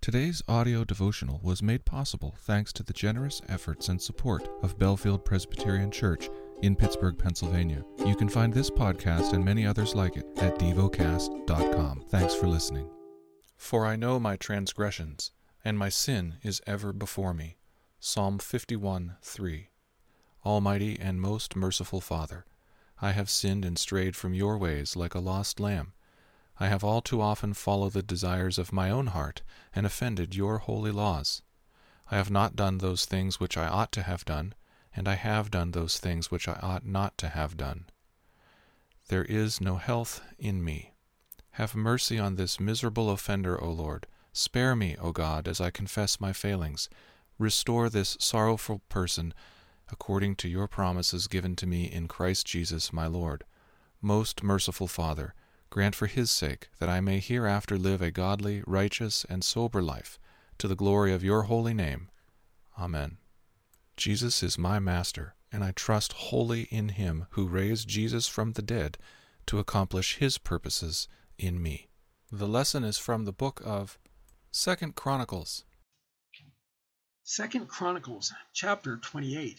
Today's audio devotional was made possible thanks to the generous efforts and support of Bellefield Presbyterian Church in Pittsburgh, Pennsylvania. You can find this podcast and many others like it at devocast.com. Thanks for listening. For I know my transgressions, and my sin is ever before me. Psalm 51:3. Almighty and most merciful Father, I have sinned and strayed from your ways like a lost lamb. I have all too often followed the desires of my own heart and offended your holy laws. I have not done those things which I ought to have done, and I have done those things which I ought not to have done. There is no health in me. Have mercy on this miserable offender, O Lord. Spare me, O God, as I confess my failings. Restore this sorrowful person according to your promises given to me in Christ Jesus my Lord. Most merciful Father, grant for his sake that I may hereafter live a godly, righteous, and sober life, to the glory of your holy name. Amen. Jesus is my Master, and I trust wholly in him who raised Jesus from the dead to accomplish his purposes in me. The lesson is from the book of 2 Chronicles. 2 Chronicles, chapter 28.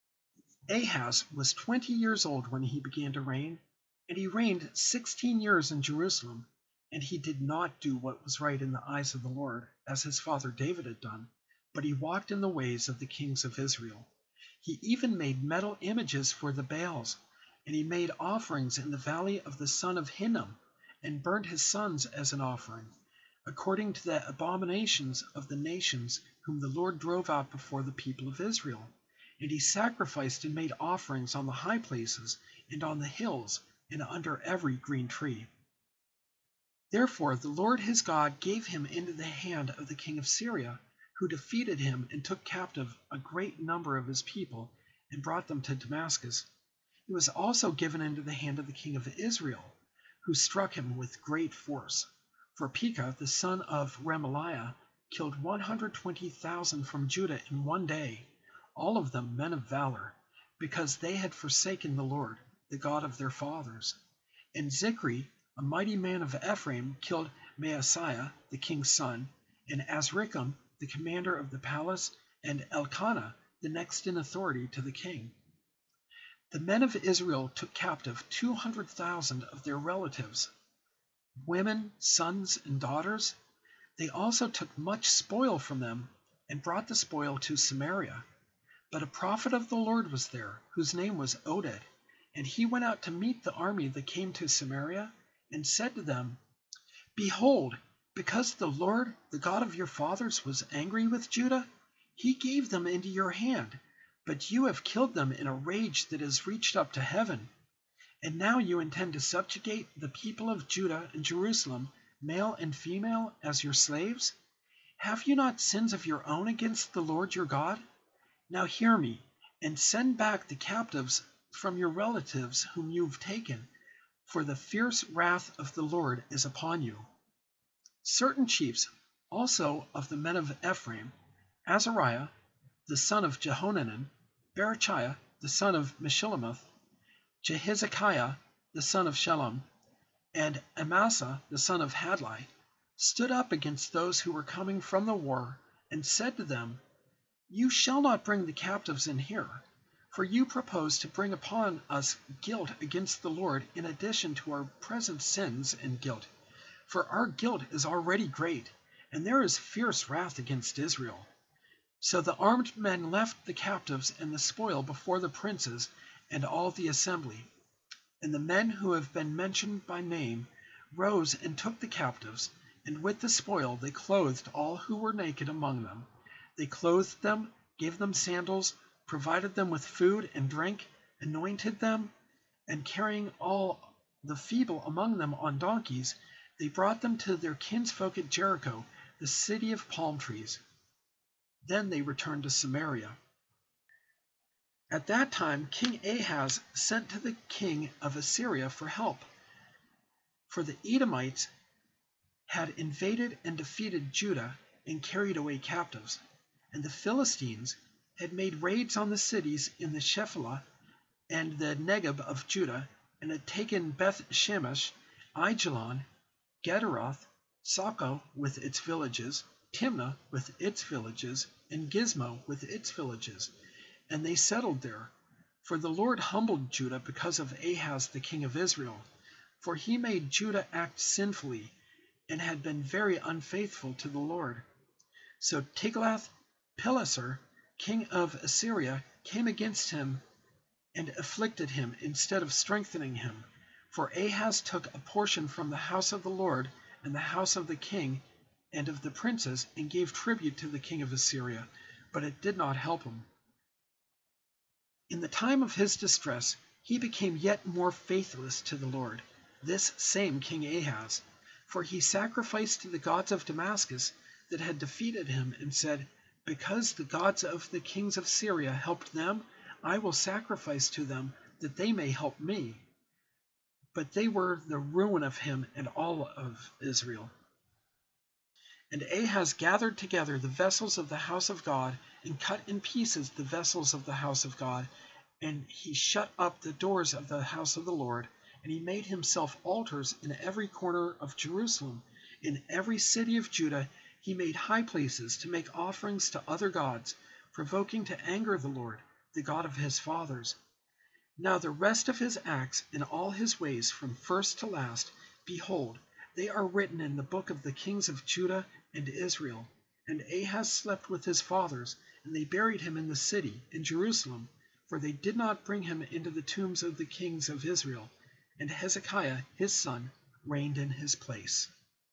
Ahaz was 20 years old when he began to reign, and he reigned 16 years in Jerusalem, and he did not do what was right in the eyes of the Lord, as his father David had done, but he walked in the ways of the kings of Israel. He even made metal images for the Baals, and he made offerings in the valley of the son of Hinnom, and burnt his sons as an offering, according to the abominations of the nations whom the Lord drove out before the people of Israel. And he sacrificed and made offerings on the high places and on the hills, and under every green tree. Therefore the Lord his God gave him into the hand of the king of Syria, who defeated him and took captive a great number of his people and brought them to Damascus. He was also given into the hand of the king of Israel, who struck him with great force. For Pekah, the son of Remaliah, killed 120,000 from Judah in one day, all of them men of valor, because they had forsaken the Lord, the God of their fathers. And Zikri, a mighty man of Ephraim, killed Maaseiah, the king's son, and Azrikam, the commander of the palace, and Elkanah, the next in authority to the king. The men of Israel took captive 200,000 of their relatives, women, sons, and daughters. They also took much spoil from them, and brought the spoil to Samaria. But a prophet of the Lord was there, whose name was Oded, and he went out to meet the army that came to Samaria, and said to them, Behold, because the Lord, the God of your fathers, was angry with Judah, he gave them into your hand, but you have killed them in a rage that has reached up to heaven. And now you intend to subjugate the people of Judah and Jerusalem, male and female, as your slaves? Have you not sins of your own against the Lord your God? Now hear me, and send back the captives from your relatives whom you've taken, for the fierce wrath of the Lord is upon you. Certain chiefs also of the men of Ephraim, Azariah, the son of Jehonanan, Berechiah, the son of Meshillemoth, Jehizekiah, the son of Shallum, and Amasa, the son of Hadlai, stood up against those who were coming from the war, and said to them, You shall not bring the captives in here, for you propose to bring upon us guilt against the Lord in addition to our present sins and guilt. For our guilt is already great, and there is fierce wrath against Israel. So the armed men left the captives and the spoil before the princes and all the assembly. And the men who have been mentioned by name rose and took the captives, and with the spoil they clothed all who were naked among them. They clothed them, gave them sandals, provided them with food and drink, anointed them, and carrying all the feeble among them on donkeys, they brought them to their kinsfolk at Jericho, the city of palm trees. Then they returned to Samaria. At that time King Ahaz sent to the king of Assyria for help, for the Edomites had invaded and defeated Judah and carried away captives, and the Philistines had made raids on the cities in the Shephelah and the Negeb of Judah, and had taken Beth Shemesh, Aijalon, Gederoth, Soko with its villages, Timnah with its villages, and Gizmo with its villages, and they settled there. For the Lord humbled Judah because of Ahaz the king of Israel, for he made Judah act sinfully, and had been very unfaithful to the Lord. So Tiglath-Pileser, king of Assyria, came against him and afflicted him instead of strengthening him. For Ahaz took a portion from the house of the Lord and the house of the king and of the princes, and gave tribute to the king of Assyria, but it did not help him. In the time of his distress, he became yet more faithless to the Lord, this same King Ahaz. For he sacrificed to the gods of Damascus that had defeated him, and said, Because the gods of the kings of Syria helped them, I will sacrifice to them, that they may help me. But they were the ruin of him and all of Israel. And Ahaz gathered together the vessels of the house of God, and cut in pieces the vessels of the house of God, and he shut up the doors of the house of the Lord, and he made himself altars in every corner of Jerusalem. In every city of Judah he made high places to make offerings to other gods, provoking to anger the Lord, the God of his fathers. Now the rest of his acts and all his ways from first to last, behold, they are written in the book of the kings of Judah and Israel. And Ahaz slept with his fathers, and they buried him in the city, in Jerusalem, for they did not bring him into the tombs of the kings of Israel. And Hezekiah his son reigned in his place.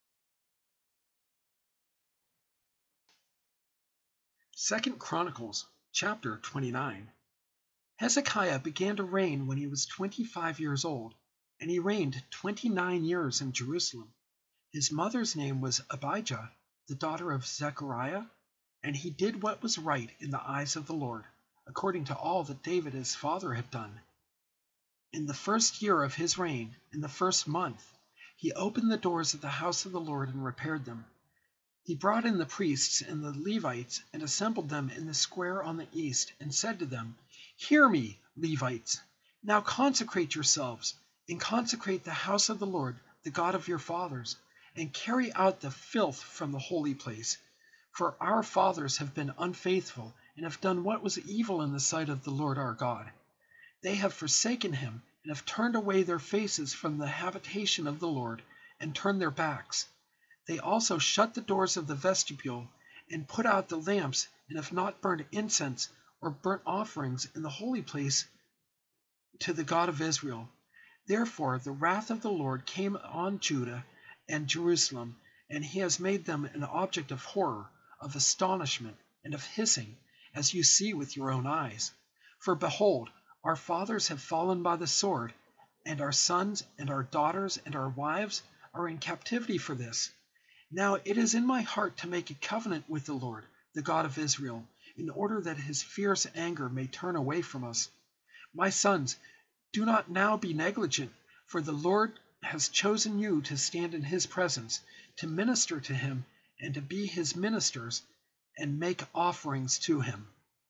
2 Chronicles chapter 29. Hezekiah began to reign when he was 25 years old, and he reigned 29 years in Jerusalem. His mother's name was Abijah, the daughter of Zechariah, and he did what was right in the eyes of the Lord, according to all that David his father had done. In the first year of his reign, in the first month, he opened the doors of the house of the Lord and repaired them. He brought in the priests and the Levites and assembled them in the square on the east, and said to them, Hear me, Levites, now consecrate yourselves, and consecrate the house of the Lord, the God of your fathers, and carry out the filth from the holy place. For our fathers have been unfaithful, and have done what was evil in the sight of the Lord our God. They have forsaken him, and have turned away their faces from the habitation of the Lord, and turned their backs. They also shut the doors of the vestibule, and put out the lamps, and have not burned incense or burnt offerings in the holy place to the God of Israel. Therefore the wrath of the Lord came on Judah and Jerusalem, and he has made them an object of horror, of astonishment, and of hissing, as you see with your own eyes. For behold, our fathers have fallen by the sword, and our sons and our daughters and our wives are in captivity for this. Now it is in my heart to make a covenant with the Lord, the God of Israel, in order that his fierce anger may turn away from us. My sons, do not now be negligent, for the Lord has chosen you to stand in his presence, to minister to him, and to be his ministers, and make offerings to him.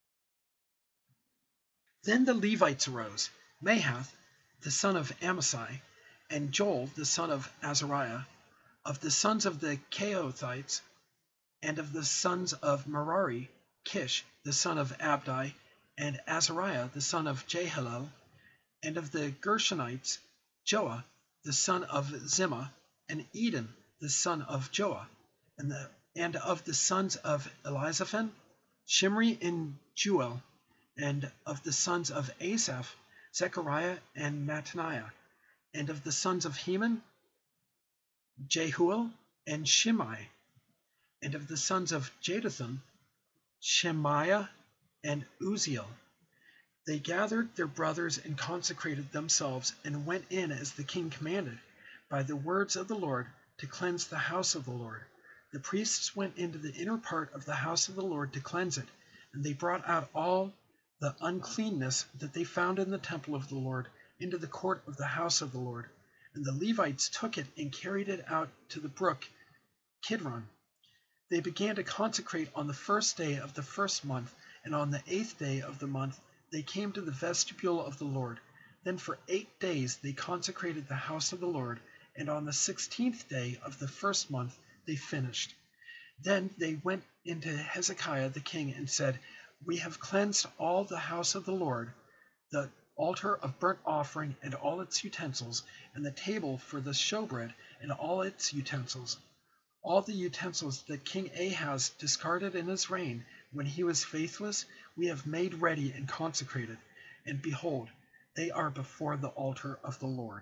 Then the Levites arose, Mahath, the son of Amasai, and Joel, the son of Azariah, of the sons of the Kohathites, and of the sons of Merari, Kish, the son of Abdi, and Azariah, the son of Jehalel, and of the Gershonites, Joah, the son of Zimmah, and Eden, the son of Joah, and of the sons of Elizaphan, Shimri and Juel, and of the sons of Asaph, Zechariah and Mattaniah, and of the sons of Heman, Jehuel and Shimei, and of the sons of Jeduthun, Shemaiah and Uziel. They gathered their brothers and consecrated themselves, and went in as the king commanded, by the words of the Lord, to cleanse the house of the Lord. The priests went into the inner part of the house of the Lord to cleanse it, and they brought out all the uncleanness that they found in the temple of the Lord into the court of the house of the Lord. And the Levites took it and carried it out to the brook Kidron. They began to consecrate on the first day of the first month, and on the 8th day of the month they came to the vestibule of the Lord. Then for 8 days they consecrated the house of the Lord, and on the 16th day of the first month they finished. Then they went into Hezekiah the king and said, We have cleansed all the house of the Lord, the altar of burnt offering and all its utensils, and the table for the showbread and all its utensils. All the utensils that King Ahaz discarded in his reign when he was faithless, we have made ready and consecrated, and behold, they are before the altar of the Lord.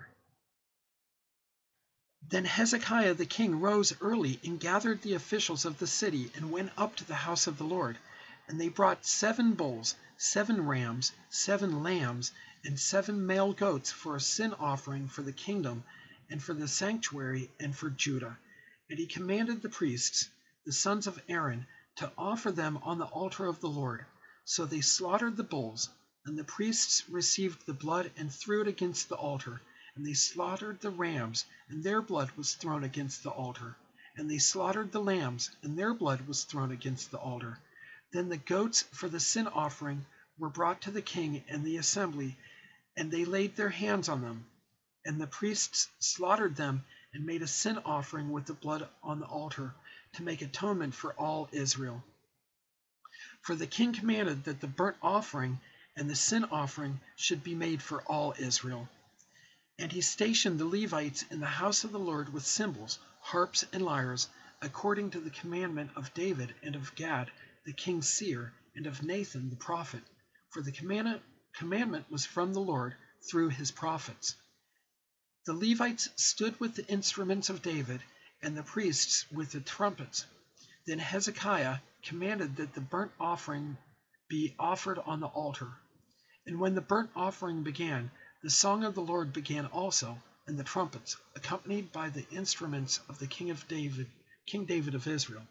Then Hezekiah the king rose early and gathered the officials of the city and went up to the house of the Lord. And they brought 7 bulls, 7 rams, 7 lambs, and 7 male goats for a sin offering for the kingdom and for the sanctuary and for Judah. And he commanded the priests, the sons of Aaron, to offer them on the altar of the Lord. So they slaughtered the bulls, and the priests received the blood and threw it against the altar. And they slaughtered the rams, and their blood was thrown against the altar. And they slaughtered the lambs, and their blood was thrown against the altar. Then the goats for the sin offering were brought to the king and the assembly, and they laid their hands on them. And the priests slaughtered them and made a sin offering with the blood on the altar to make atonement for all Israel. For the king commanded that the burnt offering and the sin offering should be made for all Israel. And he stationed the Levites in the house of the Lord with cymbals, harps, and lyres, according to the commandment of David and of Gad, the king's seer, and of Nathan the prophet. For the commandment was from the Lord through his prophets. The Levites stood with the instruments of David, and the priests with the trumpets. Then Hezekiah commanded that the burnt offering be offered on the altar. And when the burnt offering began, the song of the Lord began also, and the trumpets, accompanied by the instruments of the King David of Israel.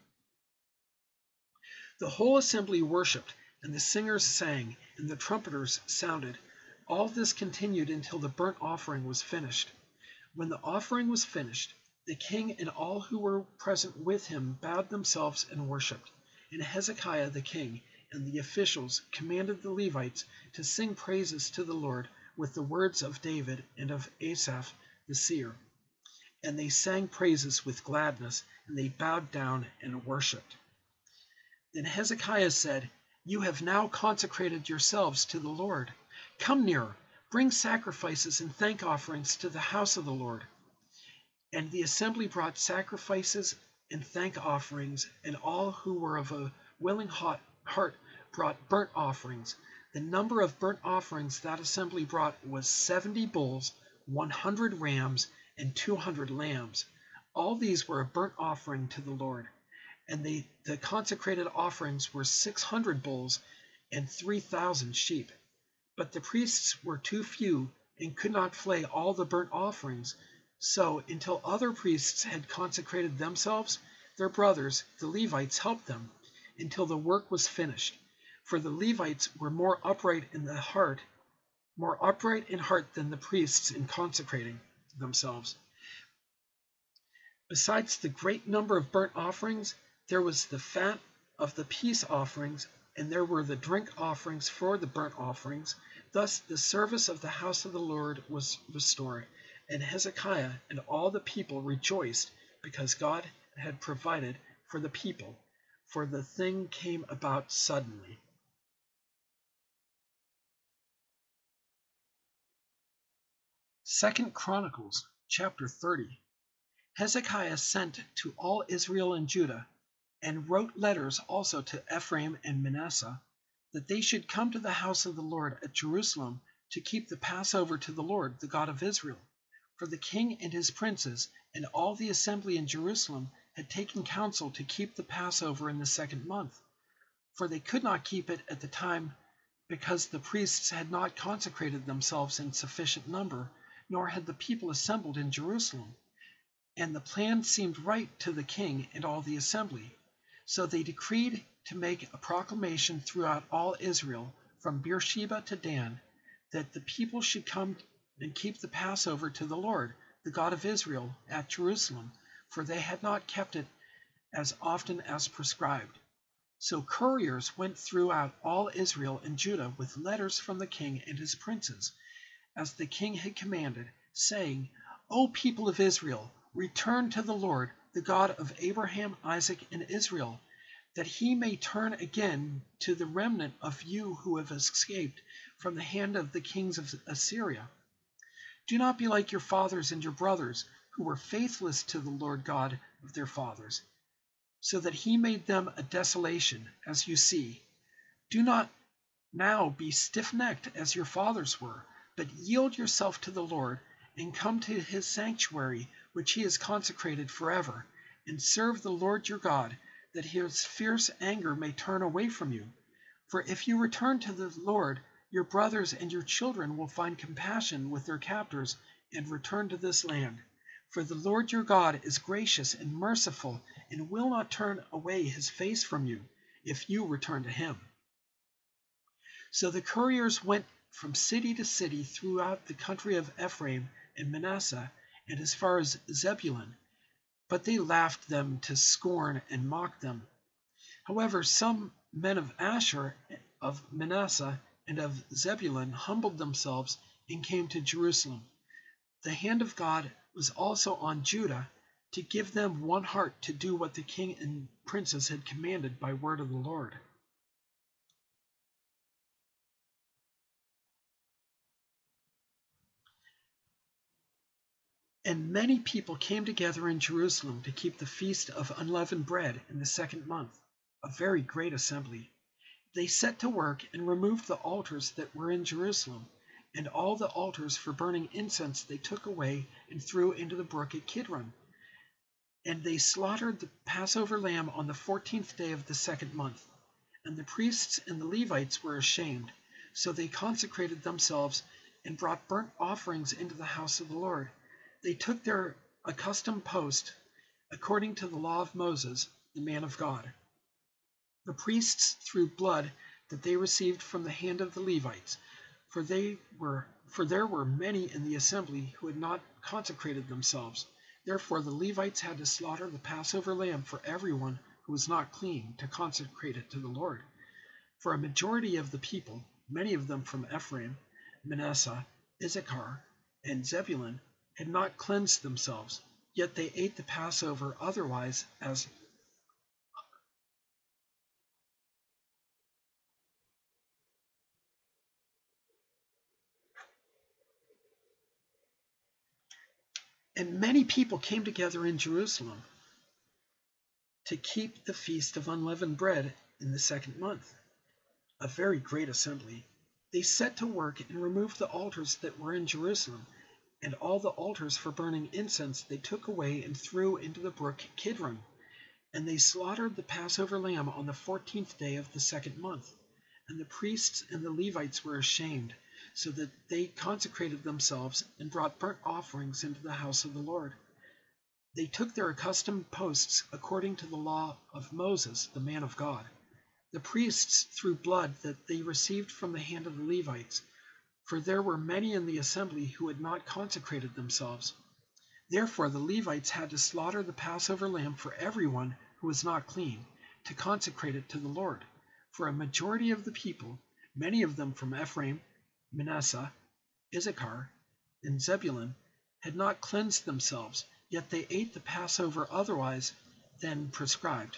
The whole assembly worshipped, and the singers sang, and the trumpeters sounded. All this continued until the burnt offering was finished. When the offering was finished, the king and all who were present with him bowed themselves and worshipped. And Hezekiah the king and the officials commanded the Levites to sing praises to the Lord with the words of David and of Asaph the seer. And they sang praises with gladness, and they bowed down and worshipped. Then Hezekiah said, You have now consecrated yourselves to the Lord. Come near, bring sacrifices and thank offerings to the house of the Lord. And the assembly brought sacrifices and thank offerings, and all who were of a willing heart brought burnt offerings. The number of burnt offerings that assembly brought was 70 bulls, 100 rams, and 200 lambs. All these were a burnt offering to the Lord. And the consecrated offerings were 600 bulls and 3,000 sheep. But the priests were too few and could not flay all the burnt offerings. So until other priests had consecrated themselves, their brothers, the Levites, helped them until the work was finished. For the Levites were more upright in heart than the priests in consecrating themselves. Besides the great number of burnt offerings, there was the fat of the peace offerings, and there were the drink offerings for the burnt offerings. Thus the service of the house of the Lord was restored, and Hezekiah and all the people rejoiced because God had provided for the people, for the thing came about suddenly. Second Chronicles chapter 30. Hezekiah sent to all Israel and Judah, and wrote letters also to Ephraim and Manasseh, that they should come to the house of the Lord at Jerusalem to keep the Passover to the Lord, the God of Israel. For the king and his princes and all the assembly in Jerusalem had taken counsel to keep the Passover in the 2nd month. For they could not keep it at the time, because the priests had not consecrated themselves in sufficient number, nor had the people assembled in Jerusalem. And the plan seemed right to the king and all the assembly. So they decreed to make a proclamation throughout all Israel, from Beersheba to Dan, that the people should come and keep the Passover to the Lord, the God of Israel, at Jerusalem, for they had not kept it as often as prescribed. So couriers went throughout all Israel and Judah with letters from the king and his princes, as the king had commanded, saying, O people of Israel, return to the Lord, the God of Abraham, Isaac, and Israel, that he may turn again to the remnant of you who have escaped from the hand of the kings of Assyria. Do not be like your fathers and your brothers, who were faithless to the Lord God of their fathers, so that he made them a desolation, as you see. Do not now be stiff-necked as your fathers were, but yield yourself to the Lord, and come to his sanctuary, which he has consecrated forever, and serve the Lord your God, that his fierce anger may turn away from you. For if you return to the Lord, your brothers and your children will find compassion with their captors and return to this land. For the Lord your God is gracious and merciful, and will not turn away his face from you, if you return to him. So the couriers went from city to city throughout the country of Ephraim and Manasseh, and as far as Zebulun, but they laughed them to scorn and mocked them. However, some men of Asher, of Manasseh, and of Zebulun humbled themselves and came to Jerusalem. The hand of God was also on Judah, to give them one heart to do what the king and princes had commanded by word of the Lord. And many people came together in Jerusalem to keep the feast of unleavened bread in the 2nd month, a very great assembly. They set to work and removed the altars that were in Jerusalem, and all the altars for burning incense they took away and threw into the brook at Kidron. And they slaughtered the Passover lamb on the 14th day of the 2nd month. And the priests and the Levites were ashamed, so they consecrated themselves and brought burnt offerings into the house of the Lord. They took their accustomed post, according to the law of Moses, the man of God. The priests threw blood that they received from the hand of the Levites, for there were many in the assembly who had not consecrated themselves. Therefore the Levites had to slaughter the Passover lamb for everyone who was not clean, to consecrate it to the Lord. For a majority of the people, many of them from Ephraim, Manasseh, Issachar, and Zebulun, had not cleansed themselves, yet they ate the Passover otherwise as And many people came together in Jerusalem to keep the feast of unleavened bread in the 2nd month, a very great assembly. They set to work and removed the altars that were in Jerusalem, and all the altars for burning incense they took away and threw into the brook Kidron. And they slaughtered the Passover lamb on the 14th day of the 2nd month. And the priests and the Levites were ashamed, so that they consecrated themselves and brought burnt offerings into the house of the Lord. They took their accustomed posts according to the law of Moses, the man of God. The priests threw blood that they received from the hand of the Levites, for there were many in the assembly who had not consecrated themselves. Therefore the Levites had to slaughter the Passover lamb for everyone who was not clean, to consecrate it to the Lord. For a majority of the people, many of them from Ephraim, Manasseh, Issachar, and Zebulun, had not cleansed themselves, yet they ate the Passover otherwise than prescribed.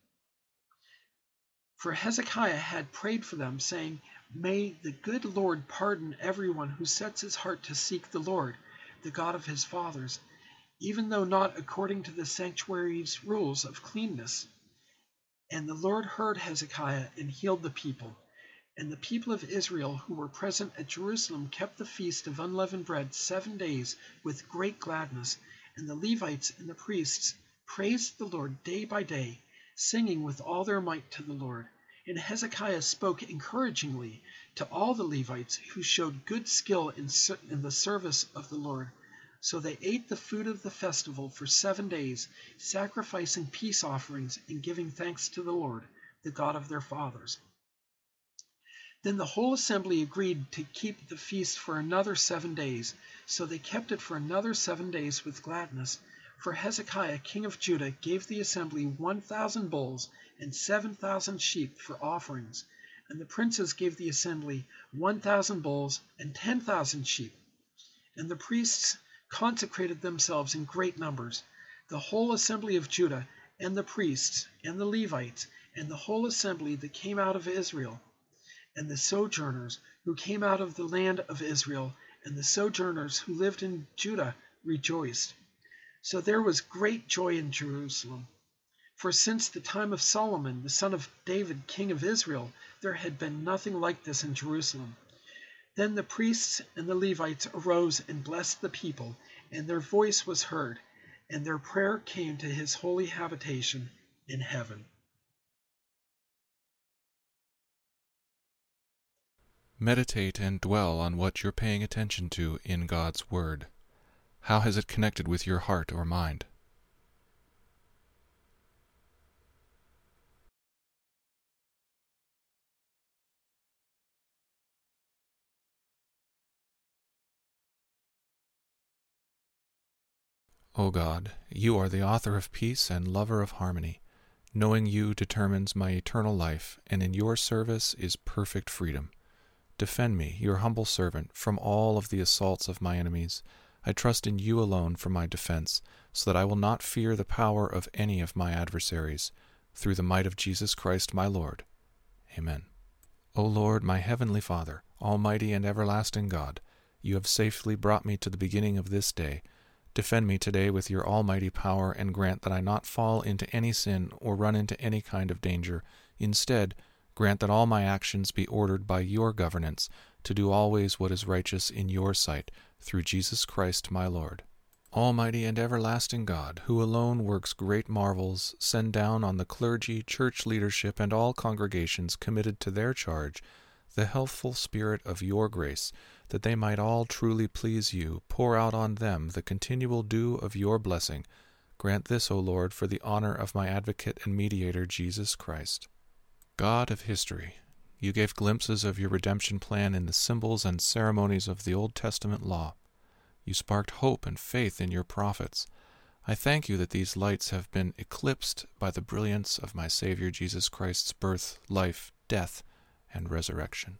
For Hezekiah had prayed for them, saying, "May the good Lord pardon everyone who sets his heart to seek the Lord, the God of his fathers, even though not according to the sanctuary's rules of cleanness." And the Lord heard Hezekiah and healed the people. And the people of Israel who were present at Jerusalem kept the feast of unleavened bread 7 days with great gladness. And the Levites and the priests praised the Lord day by day, singing with all their might to the Lord. And Hezekiah spoke encouragingly to all the Levites, who showed good skill in the service of the Lord. So they ate the food of the festival for 7 days, sacrificing peace offerings and giving thanks to the Lord, the God of their fathers. Then the whole assembly agreed to keep the feast for another 7 days. So they kept it for another 7 days with gladness. For Hezekiah, king of Judah, gave the assembly 1,000 bulls and 7,000 sheep for offerings. And the princes gave the assembly 1,000 bulls and 10,000 sheep. And the priests consecrated themselves in great numbers. The whole assembly of Judah, and the priests, and the Levites, and the whole assembly that came out of Israel, and the sojourners who came out of the land of Israel, and the sojourners who lived in Judah rejoiced. So there was great joy in Jerusalem. For since the time of Solomon, the son of David, king of Israel, there had been nothing like this in Jerusalem. Then the priests and the Levites arose and blessed the people, and their voice was heard, and their prayer came to his holy habitation in heaven. Meditate and dwell on what you're paying attention to in God's Word. How has it connected with your heart or mind? O God, you are the author of peace and lover of harmony. Knowing you determines my eternal life, and in your service is perfect freedom. Defend me, your humble servant, from all of the assaults of my enemies. I trust in you alone for my defense, so that I will not fear the power of any of my adversaries. Through the might of Jesus Christ my Lord. Amen. O Lord, my heavenly Father, almighty and everlasting God, you have safely brought me to the beginning of this day. Defend me today with your almighty power, and grant that I not fall into any sin or run into any kind of danger. Instead, grant that all my actions be ordered by your governance, to do always what is righteous in your sight, through Jesus Christ my Lord. Almighty and everlasting God, who alone works great marvels, send down on the clergy, church leadership, and all congregations committed to their charge the healthful spirit of your grace, that they might all truly please you. Pour out on them the continual dew of your blessing. Grant this, O Lord, for the honor of my advocate and mediator, Jesus Christ. God of history, you gave glimpses of your redemption plan in the symbols and ceremonies of the Old Testament law. You sparked hope and faith in your prophets. I thank you that these lights have been eclipsed by the brilliance of my Savior Jesus Christ's birth, life, death, and resurrection.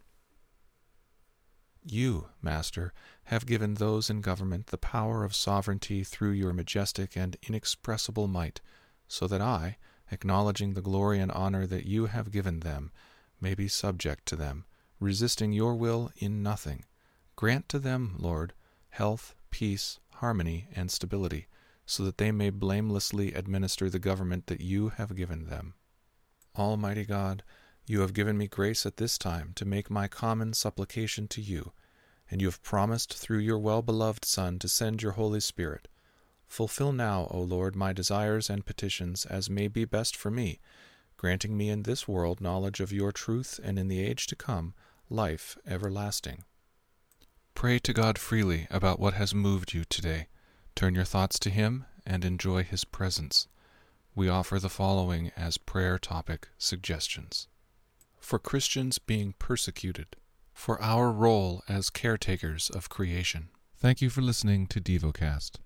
You, Master, have given those in government the power of sovereignty through your majestic and inexpressible might, so that I, acknowledging the glory and honor that you have given them, may be subject to them, resisting your will in nothing. Grant to them, Lord, health, peace, harmony, and stability, so that they may blamelessly administer the government that you have given them. Almighty God, you have given me grace at this time to make my common supplication to you, and you have promised through your well-beloved Son to send your Holy Spirit. Fulfill now, O Lord, my desires and petitions as may be best for me, granting me in this world knowledge of your truth, and in the age to come, life everlasting. Pray to God freely about what has moved you today. Turn your thoughts to Him and enjoy His presence. We offer the following as prayer topic suggestions. For Christians being persecuted, for our role as caretakers of creation. Thank you for listening to DevoCast.